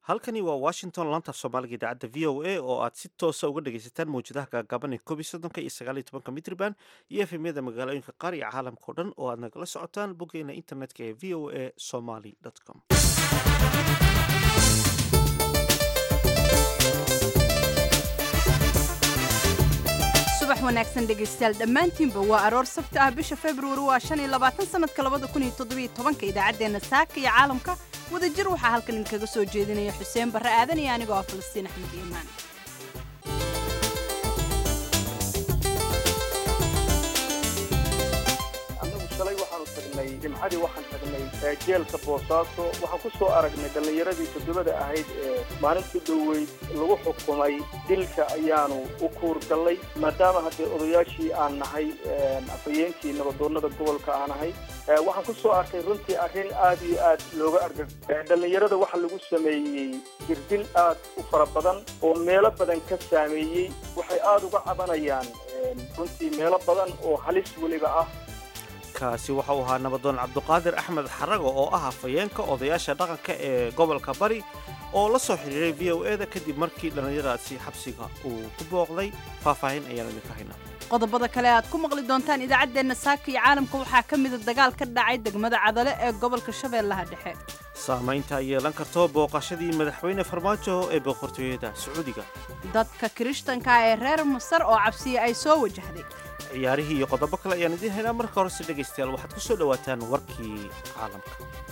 halkani waa washington laanta af soomaaliga idaacadda v o a oo aad si toosa uga dhagaysataan mawjadaha gaagaaban ee koob iyo soddonka iyo sagaal iyo tobanka mitriban iyo efemyada magaalooyinka qaar iyo caalamka o dhan oo aad nagala socotaan boggeena internetka ee v o a somaly com. subax wanaagsan dhegaystayaal dhammaantiinba waa aroor sabti ah bisha februari waa 25 sanadka 2017 idaacaddeenna saaka iyo caalamka wadajir waxaa halkan idinkaga soo jeedinaya xuseen barre aadan iyo anigoo ah falastiin axmed iimaan. shalay waxaanu tagnay jimcadii waxaan tagnay jeelka boosaaso waxaan ku soo aragnay dhallinyaradii toddobada ahayd ee maalintii dhoweyd lagu xukumay dilka ayaanu u kuurgallay maadaama haddee odayaashii aan nahay afhayeenkii nabadoonnada gobolka aan ahay waxaan ku soo arkay runtii arrin aad iyo aad looga argag dhallinyarada waxa lagu sameeyey jirdil aad u fara badan oo meelo badan ka saameeyey waxay aad uga cabanayaan runtii meelo badan oo halis weliba ah. kaasi waxa uu ahaa nabadoon cabduqaadir axmed xarago oo ah afhayeenka odayaasha dhaqanka ee gobolka bari oo la soo xiriiray v o e da kadib markii dhallinyaradaasi xabsiga uu ku booqday. faahfaahin ayaan idinka haynaa. qodobada kale aad ku maqli doontaan idaacaddeenna saaka iyo caalamka waxaa ka mida dagaal ka dhacay degmada cadale ee gobolka shabeellaha dhexe. saamaynta ay yeelan karto booqashadii madaxweyne farmaajo ee boqortooyada sacuudiga. dadka kirishtanka ee reer masar oo cabsiya ay soo wajahday. ciyaarihii iyo qodobo kale ayaan idiin haynaa. marka horese dhegaystayaal waxaad ku soo dhowaataan warkii caalamka.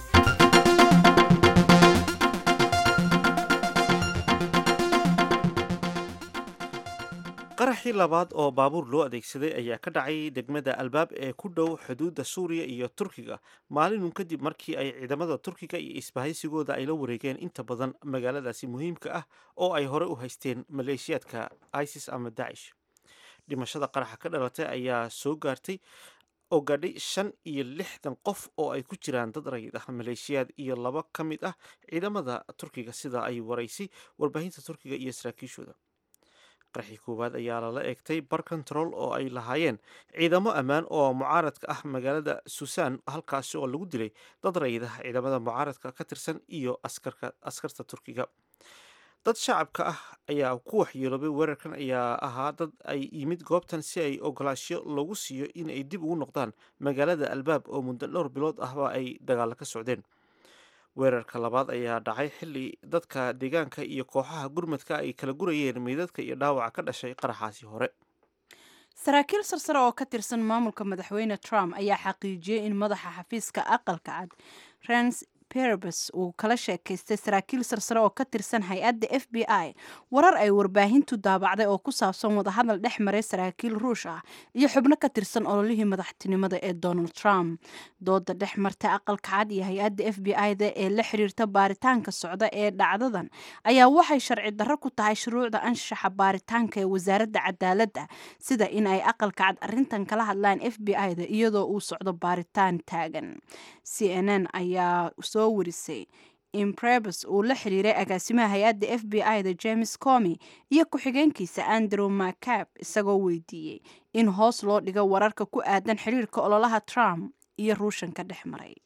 qaraxii labaad oo baabuur loo adeegsaday ayaa ka dhacay degmada albaab ee ku dhow xuduudda suuriya iyo turkiga maalinun kadib markii ay ciidamada turkiga iyo isbahaysigooda ay la wareegeen inta badan magaaladaasi muhiimka ah oo ay hore u haysteen maleeshiyaadka isis ama dacish. dhimashada qaraxa ka dhalatay ayaa soo gaartay oo gaadhay 65 qof oo ay ku jiraan dad rayid ah, maleeshiyaad iyo 2 ka mid ah ciidamada turkiga sida ay waraysay warbaahinta turkiga iyo saraakiishooda. qaraxii koowaad ayaa lala eegtay bar control oo ay lahaayeen ciidamo ammaan oo mucaaradka ah magaalada suusan, halkaasi oo lagu dilay dad rayid ah, ciidamada mucaaradka ka tirsan iyo askarta turkiga. dad shacabka ah ayaa ku waxyeeloobay weerarkan ayaa ahaa dad ay yimid goobtan si ay ogolaasho loogu siiyo in ay dib ugu noqdaan magaalada albaab oo muddo dhowr bilood ahba ay dagaalo ka socdeen. weerarka labaad ayaa dhacay xilli dadka deegaanka iyo kooxaha gurmadka ay kala gurayeen meydadka iyo dhaawaca ka dhashay qaraxaasi hore. saraakiil sarsare oo ka tirsan maamulka madaxweyne Trump ayaa xaqiijiyey in madaxa xafiiska aqalka cad Reince Priebus uu kala sheekaystay saraakiil sarsare oo ka tirsan hay-adda FBI warar ay warbaahintu daabacday oo ku saabsan wadahadal dhex maray saraakiil ruush ah iyo xubno ka tirsan ololihii madaxtinimada ee Donald Trump. dooda dhex martay aqalka cad iyo hay-adda FBI-da ee la xiriirta baaritaanka socda ee dhacdadan ayaa waxay sharci darro ku tahay shuruucda anshaxa baaritaanka ee wasaaradda cadaaladda, sida in ay aqalka cad arrintan kala hadlaan FBI-da iyadoo uu socdo baaritaan taagan. CNN ayaa soo warisay in Priebus uu la xiriiray agaasimaha hay-adda FBI-da James Comey iyo ku-xigeenkiisa Andrew McCabe isagoo weydiiyey in hoos loo dhigo wararka ku aadan xiriirka ololaha Trump iyo ruushanka dhex maray.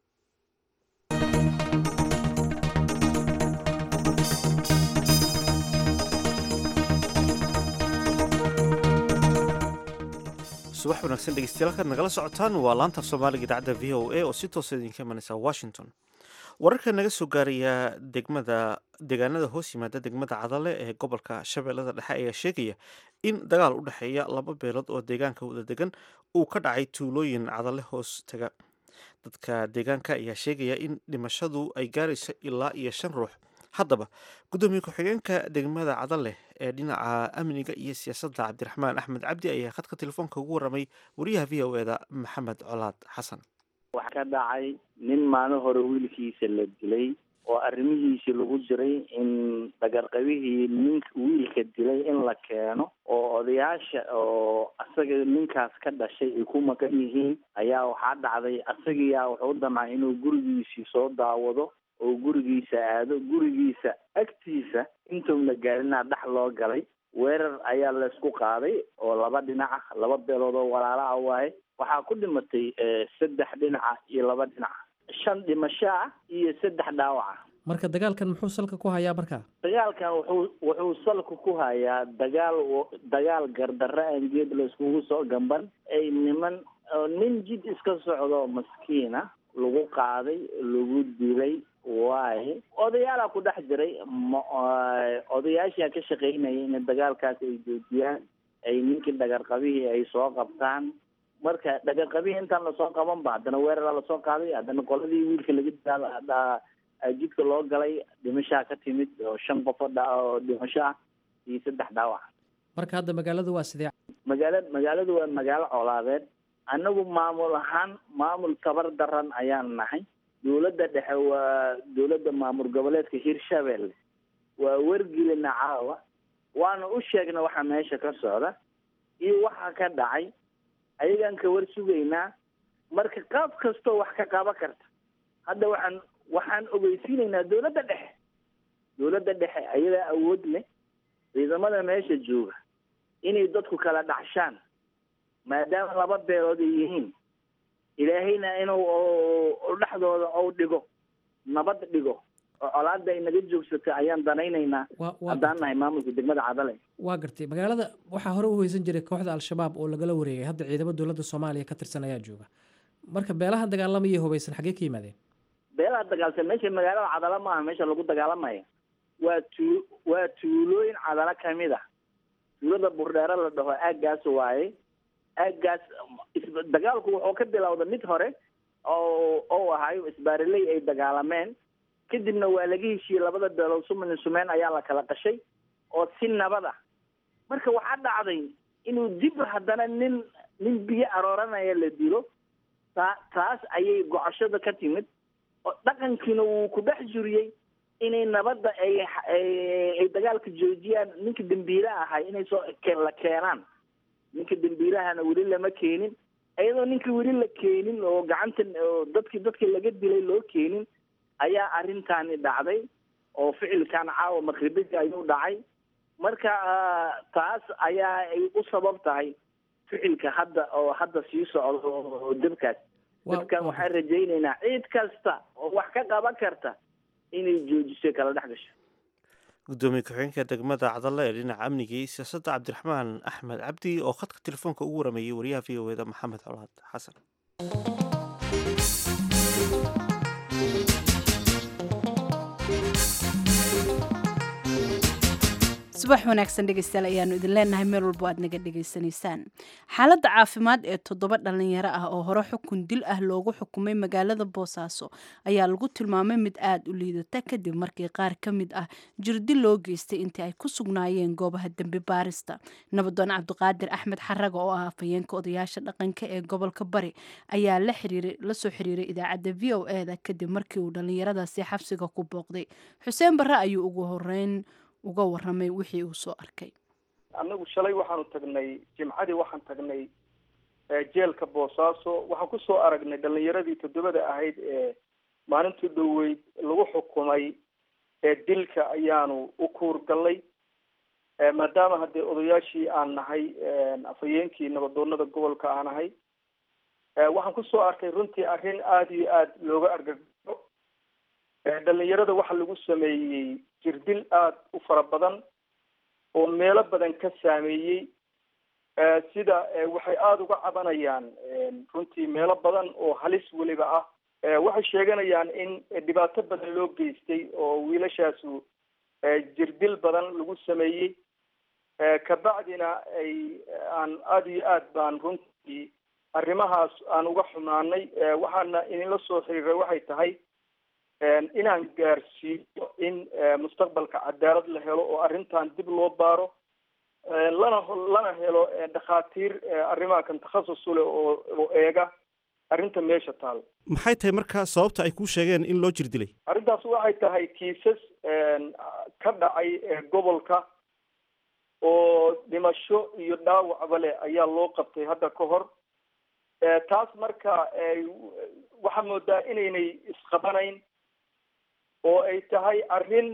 subax wanaagsan dhegeystayaal, halkaad nagala socotaan waa laanta af soomaaliga idaacadda v o a oo si toosa idinka imanaysa washington. wararka naga soo gaaraya deegaanada hoos yimaada degmada cadale ee gobolka shabeellada dhexe ayaa sheegaya in dagaal u dhexeeya 2 beelood oo deegaanka wada degan uu ka dhacay tuulooyin cadale hoos taga. dadka deegaanka ayaa sheegaya in dhimashadu ay gaarayso ilaa iyo 5 ruux. haddaba gudoomiye ku-xigeenka degmada cadale ee dhinaca amniga iyo siyaasadda cabdiraxmaan axmed cabdi ayaa khadka telefoonka ugu warramay wariyaha v o e da maxamed colaad xasan. waxaa ka dhacay nin maalin hore wiilkiisa la dilay oo arrimihiisii lagu jiray in dagarqabihii wiilka dilay in la keeno oo odayaasha oo asaga ninkaas ka dhashay ay ku maqan yihiin ayaa waxaa dhacday asagiyaa wuxuu damcay inuu gurigiisii soo daawado oo gurigiisa aado. gurigiisa agtiisa intuuna gaarinaa dhex loo galay. weerar ayaa laysku qaaday oo 2 dhinaca 2 beelood oo walaala ah waaye. waxaa ku dhimatay 3 dhinaca iyo 2 dhinaca. 5 dhimasho ah iyo 3 dhaawac ah. marka dagaalkan muxuu salka ku hayaa markaa? dagaalkan wuxuu salka ku hayaa dagaal gardarro aan geed la iskugu soo gamban ay nin jid iska socdo maskiina lagu qaaday lagu dilay waaye odayaala ku dhex jiray odayaashii ka shaqaynayay in dagaalkaas ay joojiyaan ay ninkii dhagarqabihii ay soo qabtaan marka dhagarqabihii intaan lasoo qaban ba haddana weerara lasoo qaaday haddana qoladii wiilka laga jidka loo galay dhimashaa ka timid oo 5 qof oo dhimasho ah iyo 3 dhaawac. marka hadda magaaladu waa sidee? magaaladu waa magaalo colaadeed. annagu maamul ahaan maamul tabar daran ayaan nahay. dowladda dhexe waa dowladda maamul goboleedka Hirshabelle waa wargelina caawa waana u sheegna waxa meesha ka socda iyo waxa ka dhacay ayagaan ka war sugaynaa marka qaab kastoo wax ka qaban karta. hadda waxaan ogeysiinaynaa dowladda dhexe ayadaa awood leh ciidamada meesha jooga inay dadku kala dhacshaan maadaama 2 beelood ay yihiin ilaahayna inuu dhexdooda oo dhigo nabad dhigo oo colaada ay naga joogsato ayaan danaynaynaa haddaan nahay maamulka degmada Cadale. waa gartay magaalada waxaa hore u hoysan jiray kooxda al-shabaab oo lagala wareegay hadda ciidamada dowladda Soomaaliya ka tirsan ayaa jooga marka beelaha dagaalamaya hubeysan xagee ka yimaadeen? beelaha dagaalsan meesha magaalada Cadale ma aha meesha lagu dagaalamayo waa tuulooyin Cadale kamid ah tuulada Burdheera la dhaho aagaas waaye aagaas dagaalku wuxuu ka bilowday mid hore oo ahayo isbaarley ay dagaalameen kadibna waa laga heshiiyey 2 beelood sumeen ayaa la kala qashay oo si nabad ah marka waxa dhacday inuu dib haddana nin biyo arooranaya la dilo taas ayay gocashada ka timid oo dhaqankiina uu ku dhex juriyey inay nabadda ay dagaalka joojiyaan ninka dambiilaha ahay inay soo la keenaan ninka dambiilahana weli lama keenin ayadoo ninka weli la keenin oo gacanta dadkii laga dilay loo keenin ayaa arrintaani dhacday oo ficilkan caawa maqribadii ayuu dhacay marka taas ayaa ay u sabab tahay ficilka hadda sii socdo oo dabkan waxaan rajaynaynaa ciid kasta oo wax ka qaban karta inay joojiso kala dhex gasho. gudoomiye ku-xigeenka degmada Cadale ee dhinaca amniga iyo siyaasadda Cabdiraxmaan Axmed Cabdi oo khadka telefoonka ugu warameeyay wariyaha VOAda Maxamed Colaad Xasan. subax wanaagsan dhegeystayaal ayaanu idin leenahay meel walbo aad naga dhegeysanaysaan. xaaladda caafimaad ee 7 dhalinyaro ah oo hore xukun dil ah loogu xukumay magaalada Boosaaso ayaa lagu tilmaamay mid aad u liidata kadib markii qaar ka mid ah jirdil loo geystay intii ay ku sugnaayeen goobaha dambi baarista. nabadoon Cabdiqaadir Axmed Xaraga oo ah afhayeenka odayaasha dhaqanka ee gobolka Bari ayaa la soo xiriiray idaacadda VOA kadib markii uu dhalinyaradaasi xabsiga ku booqday. Xuseen Barre ayuu ugu horeyn uga waramay wixii uu soo arkay. anagu shalay waxaanu tagnay jimcadii waxaan tagnay jeelka Boosaaso waxaan ku soo aragnay dhalinyaradii 7 ahayd ee maalintii dhaweyd lagu xukumay dilka ayaanu u kuurgalay maadaama hadee odayaashii aan nahay afhayeenkii nabadoonada gobolka aan nahay waxaan ku soo arkay runtii arrin aad iyo aad looga argagaxo dhalinyarada waxa lagu sameeyey jirdil aad u fara badan oo meelo badan ka saameeyey sida waxay aada uga cabanayaan runtii meelo badan oo halis weliba ah waxay sheeganayaan in dhibaato badan loo geystay oo wiilashaasu jirdil badan lagu sameeyey kabacdina aan aada iyo aad baan runtii arrimahaas aan uga xumaanay waxaana idinla soo xiriiray waxay tahay inaan gaarsiiyo in mustaqbalka cadaalad la helo oo arrintan dib loo baaro lana helo dhakhaatiir arrimaha kan takhasus u leh oo eega arrinta meesha taal. maxay tahay markaa sababta ay kuu sheegeen in loo jirdilay? arrintaas waxay tahay kiisas ka dhacay gobolka oo dhimasho iyo dhaawacba leh ayaa loo qabtay hadda ka hor taas marka waxaa moodaa inaynay isqabanayn oo ay tahay arrin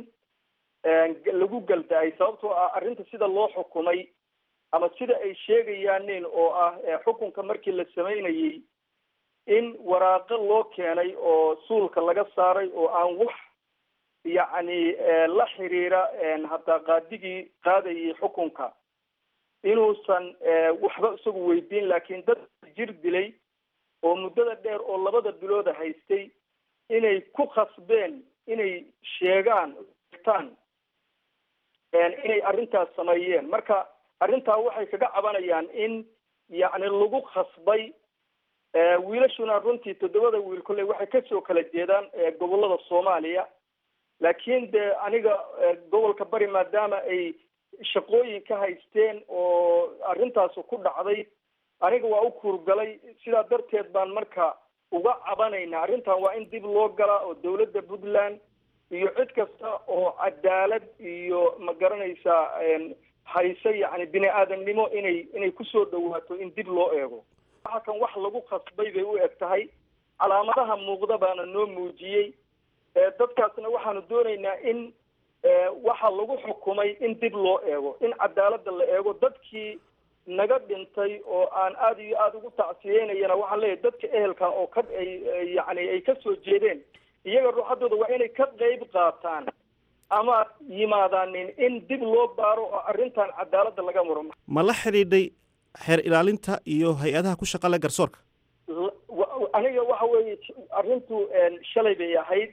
lagu galdaay sababtoo ah arrinta sida loo xukumay ama sida ay sheegayaanin oo ah xukunka markii la samaynayey in waraaqo loo keenay oo suulka laga saaray oo aan wax yacni la xiriira hataa qaadigii qaadayay xukunka inuusan waxba isagu weydiin, laakiin dad jir dilay oo muddada dheer oo 2 bilooda haystay inay ku khasbeen inay sheegaan inay arrintaas sameeyeen. marka arrintaa waxay kaga cabanayaan in yacni lagu khasbay. wiilashuna runtii 7 wiil kolley waxay kasoo kala jeedaan gobollada Soomaaliya, laakiin de aniga gobolka bari maadaama ay shaqooyin ka haysteen oo arrintaas ku dhacday, aniga waa u kuurgalay. sidaa darteed baan marka uga cabanaynaa. arrintan waa in dib loo galaa oo dawladda Puntland iyo cid kasta oo cadaalad iyo ma garanaysaa haysa yacni bini aadamnimo inay kusoo dhawaato in dib loo eego. waxa kan wax lagu khasbay bay u eg tahay. calaamadaha muuqda baana noo muujiyey. dadkaasna waxaanu doonaynaa in waxa lagu xukumay in dib loo eego, in cadaaladda la eego. dadkii naga dhintay oo aan aada iyo aada ugu tacsiyeynayana waxaan leeyahay dadka ehelka oo yacni ay kasoo jeedeen, iyaga ruuxadooda waa inay ka qayb qaataan ama yimaadaanin in dib loo baaro oo arrintan cadaaladda laga muro. ma la xidhiidhay xeer ilaalinta iyo hay-adaha ku shaqa leh garsoorka? aniga waxa weeye arrintu shalay bay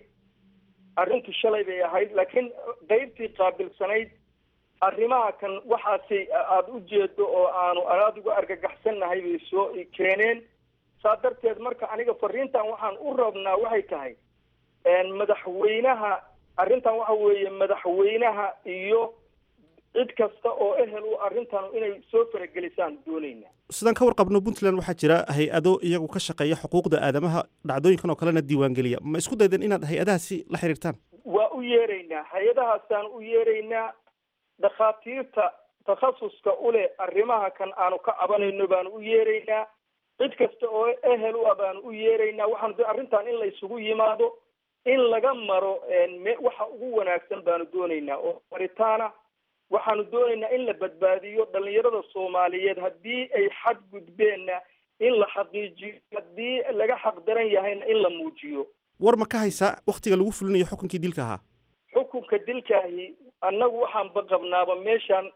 ahayd, laakiin qaybtii qaabilsanayd arrimaha kan waxaasi aada u jeedo oo aanu aada uga argagaxsannahay bay soo keeneen. saa darteed marka aniga fariintan waxaan u rabnaa waxay tahay madaxweynaha. arrintan waxa weeye madaxweynaha iyo cid kasta oo ehel u arrintan inay soo faragelisaan doonayna. sidaan ka warqabno Puntland waxaa jira hay-ado iyagu ka shaqeeya xuquuqda aadamaha, dhacdooyinkan oo kalena diiwaangeliya. ma isku daydeen inaad hay-adahaasi la xiriirtaan? waa u yeeraynaa, hay-adahaasaan u yeeraynaa. dhakhaatiirta takhasuska u leh arrimaha kan aanu ka cabanayno baanu u yeeraynaa. cid kasta oo ehel u ah baanu u yeeraynaa. waxaanu arrintan in la isugu yimaado, in laga maro waxa ugu wanaagsan baanu doonaynaa oo maritaana. waxaanu doonaynaa in la badbaadiyo dhalinyarada Soomaaliyeed. haddii ay xad gudbeenna in la xaqiijiyo, haddii laga xaq daran yahayna in la muujiyo. war ma ka haysaa waktiga lagu fulinayo xukunkii dilka ahaa? xukunka dilkaahi annagu waxaan baqabnaaba meeshaan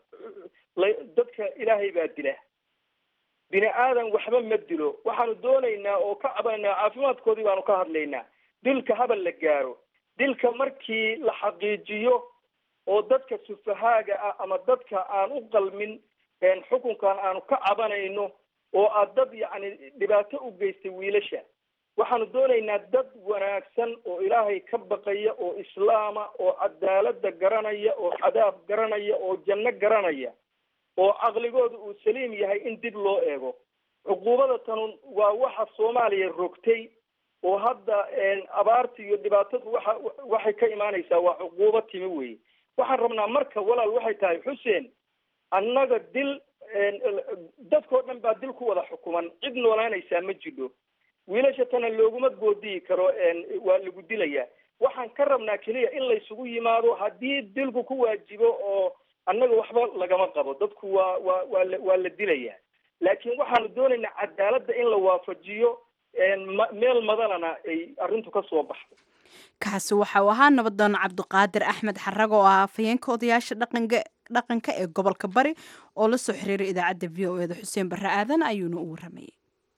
dadka ilaahay baa dila, bini aadan waxba ma dilo. waxaanu doonaynaa oo ka cabanaynaa caafimaadkoodii baanu ka hadlaynaa. dilka habal la gaaro. dilka markii la xaqiijiyo oo dadka sufahaaga ah ama dadka aan u qalmin xukunkan aanu ka cabanayno oo aad dad yacni dhibaato u geystay wiilasha, waxaanu doonaynaa dad wanaagsan oo ilaahay ka baqaya oo islaama oo cadaaladda garanaya oo cadaab garanaya oo janno garanaya oo caqligooda uu saliim yahay in dib loo eego. cuquubada tan waa waxa Soomaaliya rogtay oo hadda abaarta iyo dhibaatadu waxay ka imaanaysaa waa cuquubo timi weeye. waxaan rabnaa marka walaal waxay tahay Xuseen, annaga dil dadkoo dhan baa dil ku wada xukuman, cid noolaanaysaa ma jidho. wiilasha tana looguma goodiyi karo, waa lagu dilayaa. waxaan ka rabnaa keliya in laysugu yimaado. haddii dilku ku waajibo oo annaga waxba lagama qabo, dadku waa la dilayaa. laakiin waxaanu doonaynaa cadaaladda in la waafajiyo, meel madalana ay arrintu ka soo baxdo. kaasi waxa uu ahaa nabadoon cabdiqaadir axmed xarag oo ah afhayeenka odayaasha dhaqanka ee gobolka bari oo la soo xiriiray idaacadda VOA-da. xuseen barre aadan ayuuna u waramayay.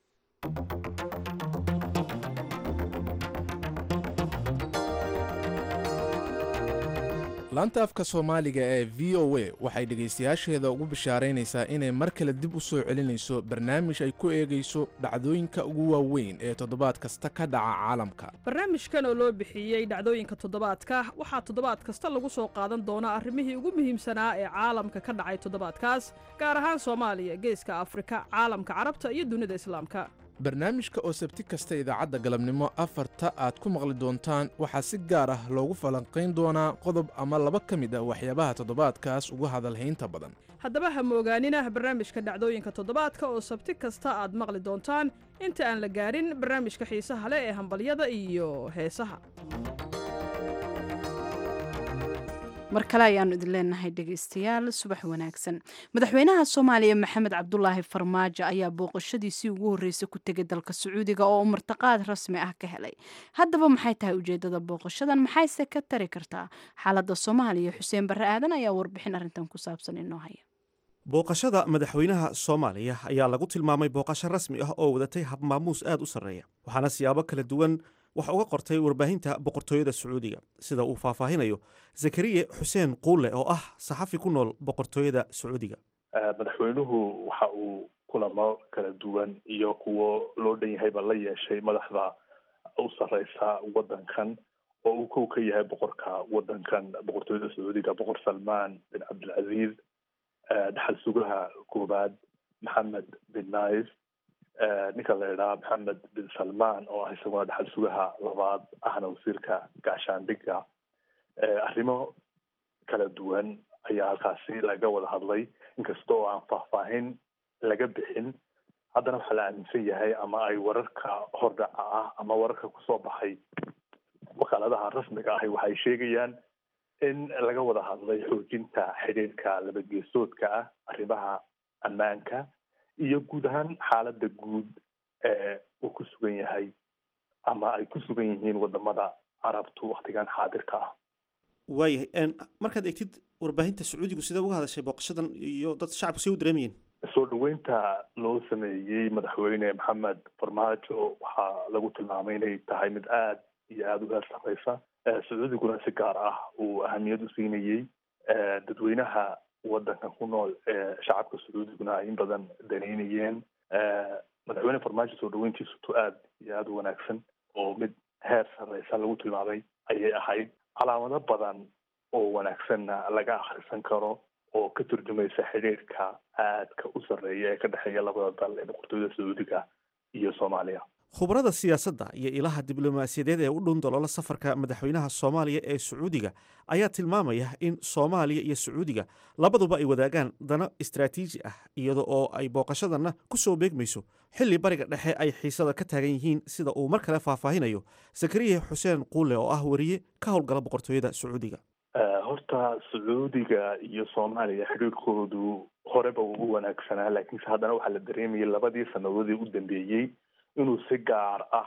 laanta afka soomaaliga ee v o a waxay dhegaystayaasheeda ugu bishaaraynaysaa inay mar kale dib u soo celinayso barnaamij ay ku eegayso dhacdooyinka ugu waaweyn ee toddobaad kasta ka dhaca caalamka. barnaamijkan oo loo bixiyey dhacdooyinka toddobaadka waxaa toddobaad kasta lagu soo qaadan doonaa arrimihii ugu muhiimsanaa ee caalamka ka dhacay toddobaadkaas, gaar ahaan Soomaaliya, geeska Afrika, caalamka carabta iyo dunida islaamka. barnaamijka oo sabti kasta idaacadda galabnimo 4 aad ku maqli doontaan waxaa si gaar ah loogu falanqayn doonaa qodob ama laba ka mid ah waxyaabaha toddobaadkaas ugu hadalhaynta badan. haddaba ha moogaanina barnaamijka dhacdooyinka toddobaadka oo sabti kasta aad maqli doontaan inta aan la gaarin barnaamijka xiisaha leh ee hambalyada iyo heesaha. mar kale ayaanu idin leenahay dhegaystayaal subax wanaagsan madaxweynaha soomaaliya maxamed cabdulaahi farmaajo ayaa booqashadiisii ugu horreysay ku tegay dalka sacuudiga oo uu martiqaad rasmi ah ka helay haddaba maxay tahay ujeedada booqashadan maxayse ka tari kartaa xaaladda soomaaliya xuseen barre aadan ayaa warbixin arrintan ku saabsan inoo haya booqashada madaxweynaha soomaaliya ayaa lagu tilmaamay booqasho rasmi ah oo wadatay habmaamuus aad u sarreeya waxaana siyaabo kala duwan wax uga qortay warbaahinta boqortooyada sacuudiga sida uu faahfaahinayo zakariye xuseen quule oo ah saxafi ku nool boqortooyada sacuudiga madaxweynuhu waxa uu kulamo kala duwan iyo kuwo loo dhan yahayba la yeeshay madaxda u sarreysa waddankan oo uu kow ka yahay boqorka waddankan boqortooyada sacuudiga boqor salmaan bin cabdilcaziiz dhaxal sugaha koobaad maxamed bin naif ninka la idhaha maxamed bin salmaan oo ah isaguna dhaxal sugaha labaad ahna wasiirka gaashaandhigga arrimo kala duwan ayaa halkaasi laga wada hadlay inkasta oo aan faahfaahin laga bixin haddana waxaa la aaminsan yahay ama ay wararka hordhaca ah ama wararka kusoo baxay wakaaladaha rasmiga ahi waxay sheegayaan in laga wada hadlay xoojinta xidhiirka labageesoodka ah arrimaha ammaanka iyo guud ahaan xaaladda guud ee uu ku sugan yahay ama ay ku sugan yihiin wadamada carabtu waktigan xaadirka ah waayahay markaad eegtid warbaahinta sacuudigu sidee uga hadashay booqashadan iyo dad shacabku say u dareemayeen soo dhaweynta loo sameeyey madaxweyne maxamed farmaajo waxaa lagu tilmaamay inay tahay mid aad iyo aada u heer sarreysa sacuudiguna si gaar ah uu ahamiyad u siinayey dadweynaha waddankan ku nool shacabka sacuudiguna ay in badan daneynayeen madaxweyne farmaajo soo dhaweyntiisutu aad iyo aada u wanaagsan oo mid heer sarreysa lagu tilmaamay ayay ahayd calaamado badan oo wanaagsanna laga akhrisan karo oo ka turjumaysa xidhiirka aadka u sarreeya ee ka dhexeeya labada dal ee boqortooyada sacuudiga iyo soomaaliya khubarada siyaasadda iyo ilaha diblomaasiyadeed ee u dhun dalola safarka madaxweynaha soomaaliya ee sacuudiga ayaa tilmaamaya in soomaaliya iyo sacuudiga labaduba ay wadaagaan dano istaraatiiji ah iyada oo ay booqashadanna ku soo beegmayso xilli bariga dhexe ay xiisada ka taagan yihiin sida uu mar kale faahfaahinayo zakariye xuseen quule oo ah wariye ka howlgala boqortooyada sacuudiga horta sacuudiga iyo soomaaliya xidhiirkoodu horeba uu u wanaagsanaa laakiinse haddana waxaa la dareemayay labadii sanadoodii u dambeeyey inuu si gaar ah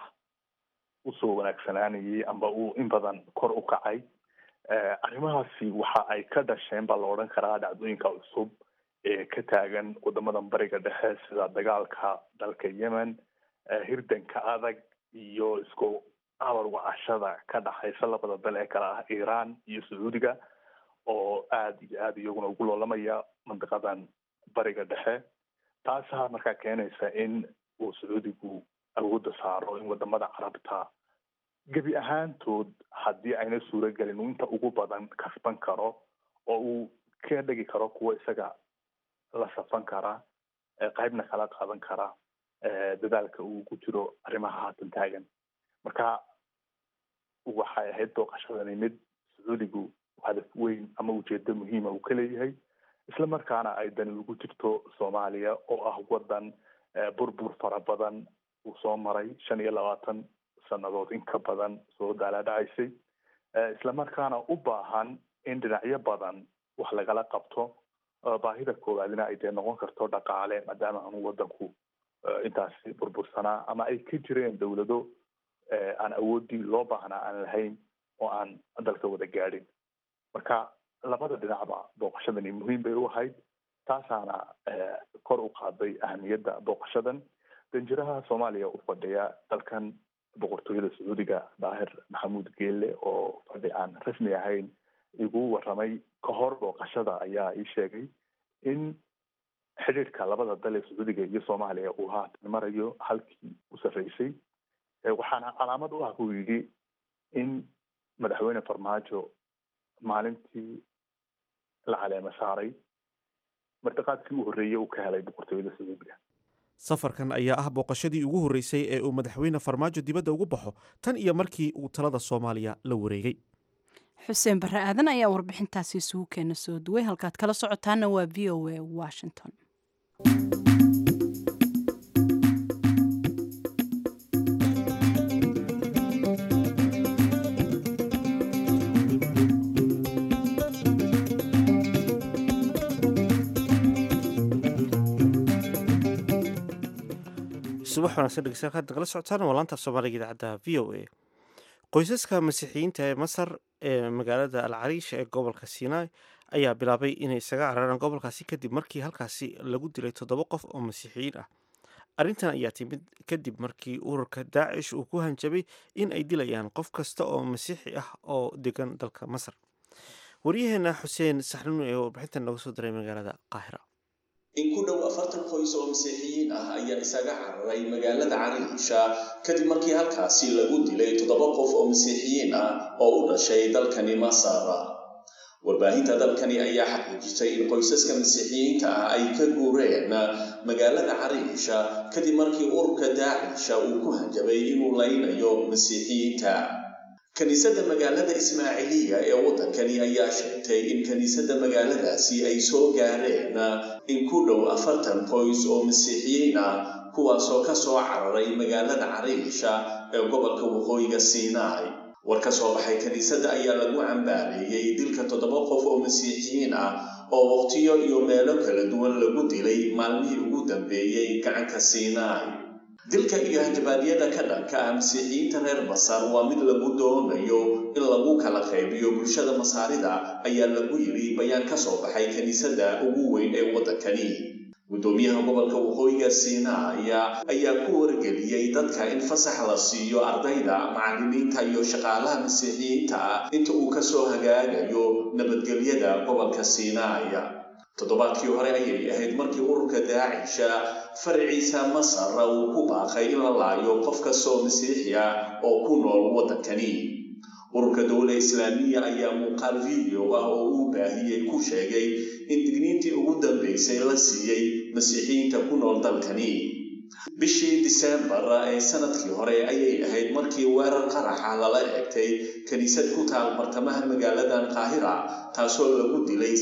usoo wanaagsanaanayay amba uu in badan kor u kacay arrimahaasi waxa ay ka dhasheen baa la odhan karaa dhacdooyinka cusub ee ka taagan wadamadan bariga dhexe sida dagaalka dalka yemen hirdanka adag iyo isku abar wacashada ka dhaxaysa labada dal ee kale ah iiraan iyo sacuudiga oo aada iyo aada iyaguna ugu loolamaya mandiqadan bariga dhexe taasaa markaa keenaysa in uu sacuudigu awoodda saaro in wadamada carabta gebi ahaantood haddii ayna suuragelin uu inta ugu badan kasban karo oo uu ka dhigi karo kuwa isaga la safan kara qaybna kala qaadan kara dadaalka uu ku jiro arrimaha haatan taagan marka waxay ahayd booqashadani mid sacuudigu hadaf weyn ama ujeedo muhiima uu ka leeyahay isla markaana ay dani ugu jirto soomaaliya oo ah wadan burbur fara badan uu soo maray 25 sannadood in ka badan soo daalaadhacaysay isla markaana u baahan in dhinacyo badan wax lagala qabto baahida koowaadina ay dee noqon karto dhaqaale maadaama aanu wadanku intaasi burbursanaa ama ay ka jireen dawlado aan awoodii loo baahnaa aan lahayn oo aan dalka wada gaadhin marka labada dhinacba booqashadani muhiim bay u ahayd taasaana kor u qaaday ahamiyadda booqashadan danjiraha soomaaliya u fadhiya dalkan boqortooyada sacuudiga daahir maxamuud geelle oo fadhi aan rasmi ahayn igu waramay ka hor booqashada ayaa ii sheegay in xidhiirka labada dal ee sacuudiga iyo soomaaliya uu haatan marayo halkii u sarreysay waxaana calaamad u ah buu yidhi in madaxweyne farmaajo maalintii la caleemo saaray martiqaadkii u horreeyey uu ka helay boqortooyada sacuudiga safarkan ayaa ah booqashadii ugu horreysay ee uu madaxweyne farmaajo dibadda ugu baxo tan iyo markii uu talada soomaaliya la wareegay xuseen barre aadan ayaa warbixintaasi isugu keena soo duway halkaad kala socotaana waa v o a washington subax wanaagsan dhegeystayaal hadda kala socotaan waa laanta soomaaliga idaacadda v o a qoysaska masiixiyiinta ee masar ee magaalada al cariish ee gobolka sinai ayaa bilaabay inay isaga cararaan gobolkaasi kadib markii halkaasi lagu dilay 7 qof oo masiixiyiin ah. arrintan ayaa timid kadib markii ururka daacish uu ku hanjabay in ay dilayaan qof kasta oo masiixi ah oo degan dalka masar. waryaheena xuseen saxnuun ee warbixintan nooga soo diray magaalada qaahira. in ku dhow 40 qoys oo masiixiyiin ah ayaa isaga cararay magaalada Cariisha kadib markii halkaasi lagu dilay 7 qof oo masiixiyiin ah oo u dhashay dalkani Masar. warbaahinta dalkani ayaa xaqiijisay in qoysaska masiixiyiinta ah ay ka guureen magaalada Cariisha kadib markii ururka Daacish uu ku hanjabay inuu laynayo masiixiyiinta. kaniisadda magaalada Ismaaciiliya ee wadankani ayaa sheegtay in kaniisadda magaaladaasi ay soo gaareen in ku dhow 40 qoys oo masiixiyiin ah kuwaasoo ka soo cararay magaalada Cariisha ee gobolka waqooyiga Sinai. war ka soo baxay kaniisadda ayaa lagu cambaareeyay dilka 7 qof oo masiixiyiin ah oo waqtiyo iyo meelo kala duwan lagu dilay maalmihii ugu dambeeyay gacanka Sinai. dilka iyo hanjabaadiyada ka dhanka ah masiixiyiinta reer Masar waa mid lagu doonayo in lagu kala qaybiyo bulshada Masaarida ayaa lagu yiri bayaan ka soo baxay kaniisadda ugu weyn ee wadankani. gudoomiyaha gobolka waqooyiga Sinai ayaa ku wargeliyay dadka in fasax la siiyo ardayda, macallimiinta iyo shaqaalaha masiixiyiinta inta uu ka soo hagaagayo nabadgelyada gobolka Sinai. toddobaadkii hore ayay ahayd markii ururka Daacish farciisa Masar uu ku baaqay in la laayo qof kasta oo masiixi ah oo ku nool wadankani. ururka dowladda Islaamiga ayaa muuqaal video ah oo uu baahiyay ku sheegay in digniintii ugu dambeysay la siiyay masiixiyiinta ku nool dalkani. bishii December ee sanadkii hore ayay ahayd markii weerar qarax ah lala eegtay kaniisad ku taal bartamaha magaalada Qaahira taasoo lagu dilay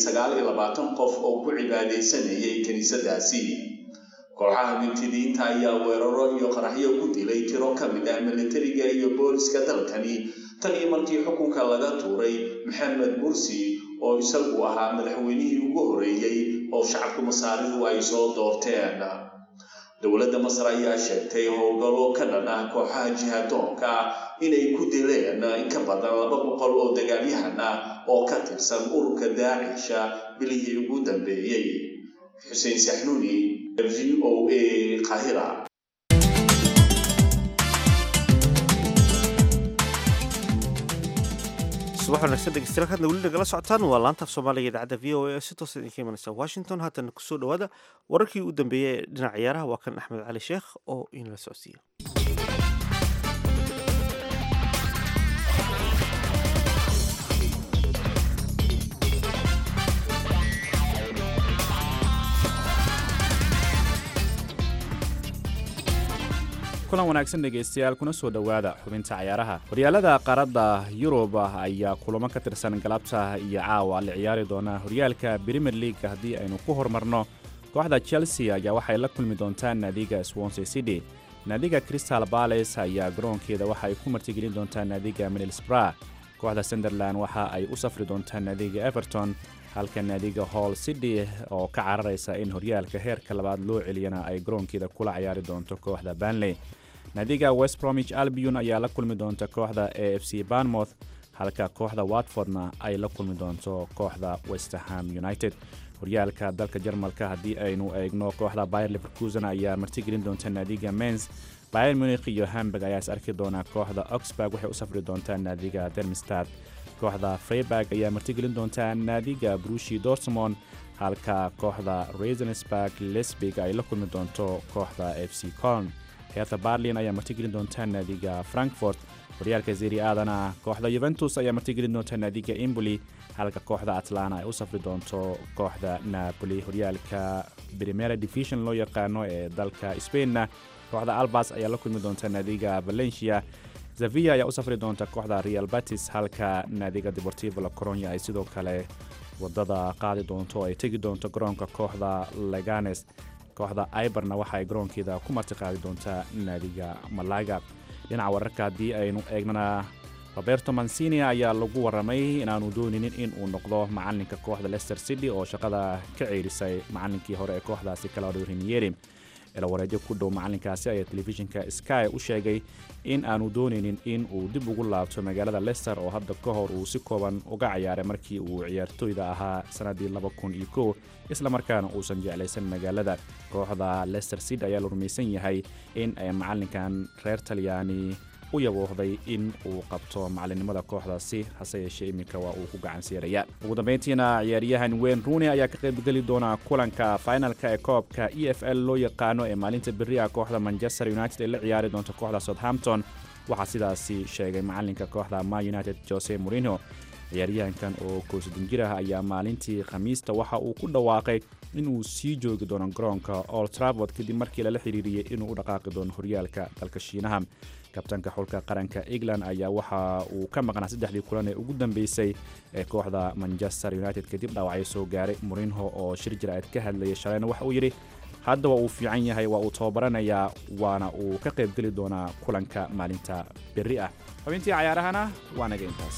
29 qof oo ku cibaadeysanayay kaniisadaasi. kooxaha mintidiinta ayaa weeraro iyo qaraxyo ku dilay tiro ka mid ah militariga iyo booliska dalkani tan iyo markii xukunka laga tuuray Maxamed Mursi oo isagu ahaa madaxweynihii ugu horeeyay oo shacabka Masaaridu ay soo doorteen. dowladda Masar ayaa sheegtay howlgallo ka dhan ah kooxaha jihadoonka inay ku dileen in ka badan 200 oo dagaalyahan ah oo ka tirsan ururka Daacish bilihii ugu dambeeyay. xuseen saxnuuni VOA Qaahira. subax wanaagsan dhegeystayaal hadda weli nagala socotaan waa laanta soomaaliga idaacadda v o a si toos idinka imanaysa washington. haatan kusoo dhawaada wararkii u dambeeyey ee dhinaca ciyaaraha waa kan axmed cali sheekh oo inala socodsiiya. kulan wanaagsan dhegeystayaal kuna soo dhawaada xubinta ciyaaraha. horyaalada qaaradda Yurub ayaa kulamo ka tirsan galabta iyo caawa la ciyaari doona horyaalka Premier League. haddii aynu ku hormarno kooxda Chelsea ayaa waxay la kulmi doontaa naadiga Swansea City. naadiga Crystal Palace ayaa garoonkeeda waxa ay ku martigelin doontaa naadiga Middlesbrough. kooxda Sunderland waxa ay u safri doontaa naadiga Everton, halka naadiga Hull City oo ka cararaysa in horyaalka heerka labaad loo celiyana ay garoonkeeda kula ciyaari doonto kooxda Burnley. naadiga West Bromwich Albion ayaa la kulmi doonta kooxda AFC Bournemouth, halka kooxda Watfordna ay la kulmi doonto kooxda West Ham United. horyaalka dalka Jarmalka haddii aynu eegno kooxda Bayer Leverkusen ayaa martigelin doonta naadiga Mainz. Bayern Munich iyo Hamburg ayaa is arki doona kooxda Augsburg waxay u safri doontaa naadiga Darmstadt. kooxda Freiburg ayaa martigelin doonta naadiga Borussia Dortmund, halka kooxda Regensburg Leipzig ay la kulmi doonto kooxda FC Köln. Hertha Berlin ayaa martigelin doonta naadiga Frankfurt. horyaalka Serie A-dana kooxda Juventus ayaa martigelin doonta naadiga Empoli, halka kooxda Atlanta ay u safri doonto kooxda Napoli. horyaalka Primera Division loo yaqaano ee dalka Spain kooxda Albas ayaa la kulmi doonta naadiga Valencia. Sevilla ayaa u safri doonta kooxda Real Betis, halka naadiga Deportivo La Coruña ay sidoo kale wadada qaadi doonto ay tegi doonto garoonka kooxda Leganes. kooxda Eibarna waxa ay garoonkeeda ku martiqaadi doontaa naadiga Malaga. dhinaca wararka haddii aynu eegnana Roberto Mancini ayaa lagu waramay inaanu dooninin in uu noqdo macalinka kooxda Leicester City oo shaqada ka ceerisay macalinkii hore ee kooxdaasi Claudio Ranieri. ilawareedyo ku dhow macalinkaasi ayaa telefishinka sky u sheegay in aanu doonaynin in uu dib ugu laabto magaalada leicester oo hadda ka hor uu si kooban uga ciyaaray markii uu ciyaartooyda ahaa sanadii 2001 isla markaana uusan jeclaysan magaalada. kooxda Leicester City ayaa la rumaysan yahay in ay macalinkan reer Talyaani u yaboohday in uu qabto macalinimada kooxdaasi, hase yeeshee iminka waa uu ku gacan siiraya. ugu dambeyntiina ciyaaryahan Wayne Rooney ayaa ka qaybgeli doona kulanka finalka ee koobka EFL loo yaqaano ee maalinta berri ah kooxda Manchester United ee la ciyaari doonta kooxda Southampton. waxaa sidaasi sheegay macalinka kooxda Man United Jose Mourinho. ciyaaryahankan oo 21 jir ah ayaa maalintii Khamiista waxa uu ku dhawaaqay inuu sii joogi doono garoonka Old Trafford kadib markii la xiriiriyay inuu u dhaqaaqi doono horyaalka dalka Shiinaha. kabtanka xulka qaranka England ayaa waxa uu ka maqnaa 3 kulan ee ugu dambeysay ee kooxda Manchester United kadib dhaawacyo soo gaaray. Mourinho oo shir jiraa'id ka hadlayay shalayna waxa uu yiri hadda waa uu fiican yahay, waa uu tababaranayaa, waana uu ka qaybgeli doonaa kulanka maalinta berri ah. xubintii ciyaarahana waa naga intaas.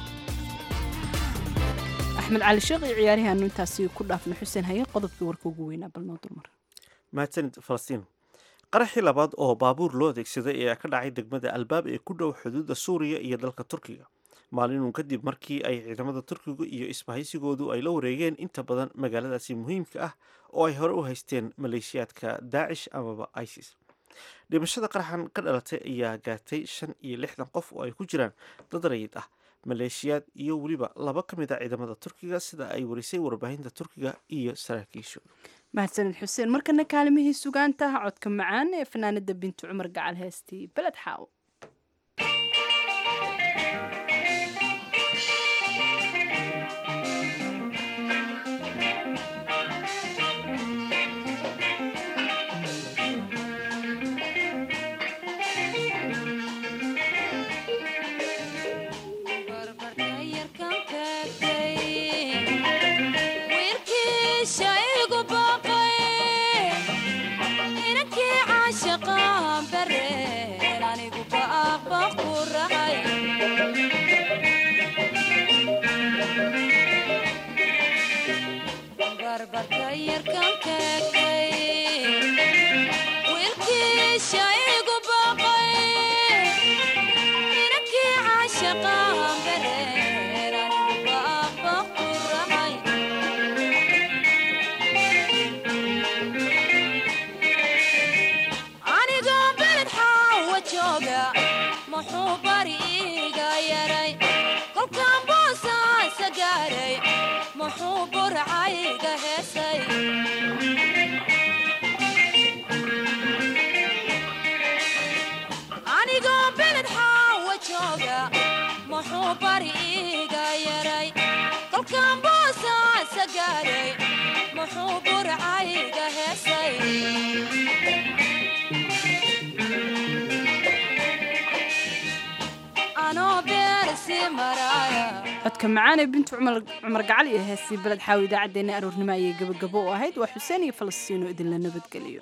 axmed cali sheekh iyo ciyaarihaanu intaasi ku dhaafna xuseen haye qodobkii warka ugu weynaa bal noo dulmar. mahadsanid falastiin. qaraxii labaad oo baabuur loo adeegsaday ayaa ka dhacay degmada albaab ee ku dhow xuduudda suuriya iyo dalka turkiga maalinun kadib markii ay ciidamada turkiga iyo isbahaysigoodu ay la wareegeen inta badan magaaladaasi muhiimka ah oo ay hore u haysteen maleeshiyaadka daacish amaba isis. dhimashada qaraxan ka dhalatay ayaa gaartay 65 qof oo ay ku jiraan dad rayid ah, maleeshiyaad iyo weliba 2 ka mid a ciidamada turkiga sida ay warisay warbaahinta turkiga iyo saraakiishu. mahadsanid xuseen. markana kaalimihii sugaanta codka macaan ee fanaanada bintu cumar gacal heestii beled xaawo. codka macaan ee bintu cumar gacal iyo heestii beled xaawo idaacaddeenna aroornimo ayay gabagabo u ahayd. waa xuseen iyo falastiino idinla nabadgeliyo.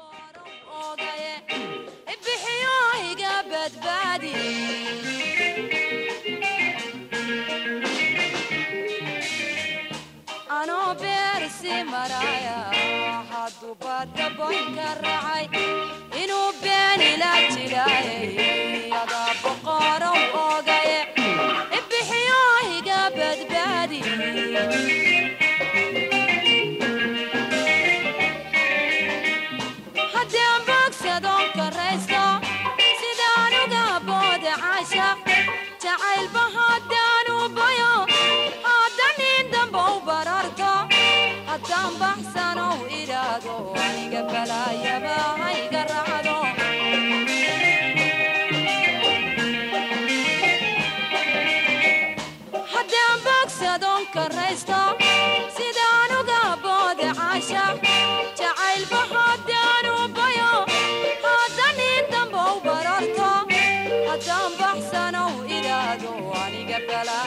Bala